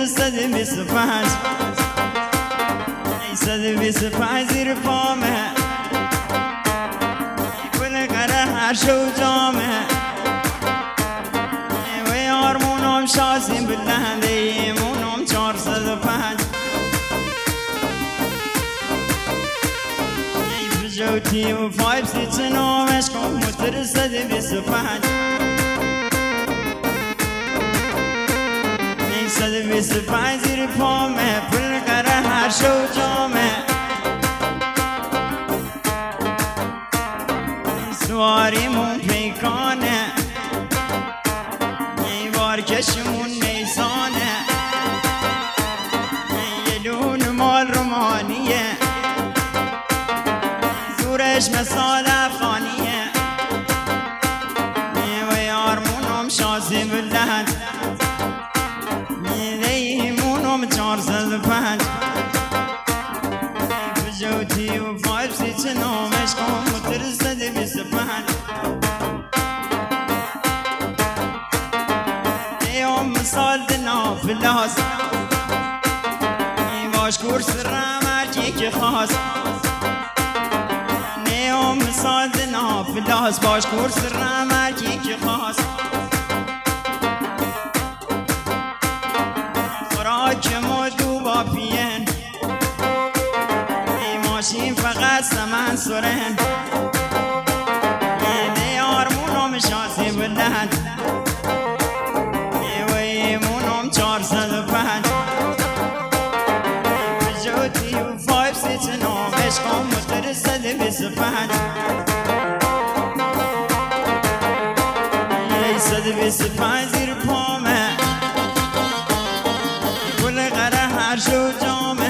متر 125 125 زیر پامه گل قره هر شو جامه و یارمونم شاسیم بلنده ایمونم 405 جوتی و 569 عشقم متر 125 125 زیر پامه پل قره هر شو جامه سواریمون پیکانه بارکشمون نیسانه یه لون مال رومانیه زورش مثال افغانیه و یارمونم شازی بلند ایمونم 405 بجوتی و 569 عشقم متر 125 ایام مثال دنا فلاس باش کورس رمرکی که خواست ایام مثال دنا فلاس باش کورس رمرکی که خواست که مدو با پین ای ماشین فقط سمن سرن ای آرمونم شاسی بلند ای ایمونم 405 بجوتی و 569 عشقم متر 125 ای 125 زیر پامه شو جامه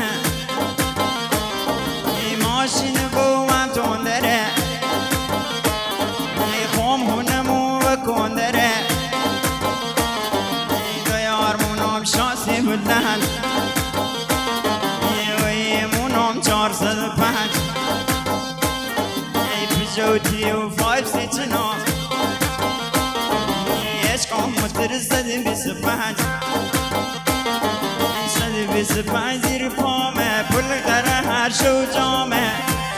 ای ماشین بوم تندره ای خوم هونمو بکندره ای دیارمونم شاسی بلند ای ایمونم 405 ای بجوتی و 569 ای عشقم متر 125 125 زیر پامه پل قره هر شو جامه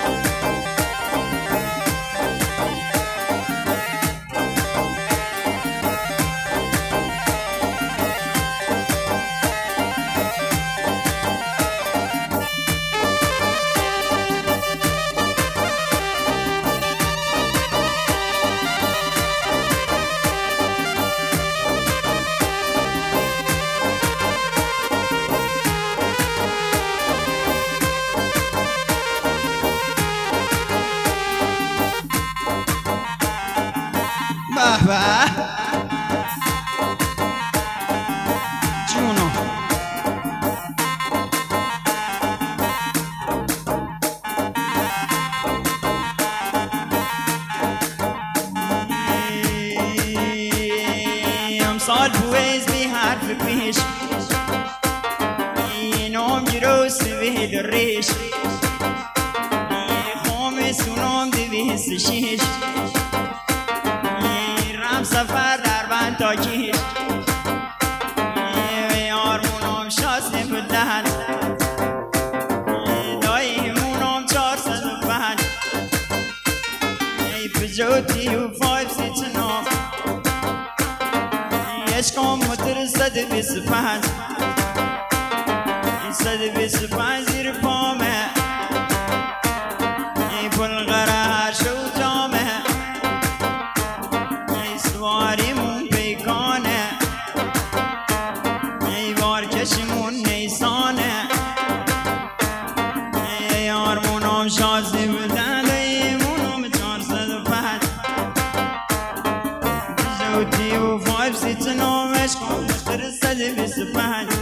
جونو امسال بویز بی حرف پیش اینام گروس به دریش خوم سونام 206 سفر در بند تا کیش یارمونم شاسته بلند دایمونم 405 ای بجوتی و 569 عشقم متر 125 125 زیر پامه ای پل قره هر شو جامه سواریمون پیکانه ای بارکشمون نیسانه ای یارمونم شازی بلند ایمونم 405 بجوتی و 569 عشقم متر 125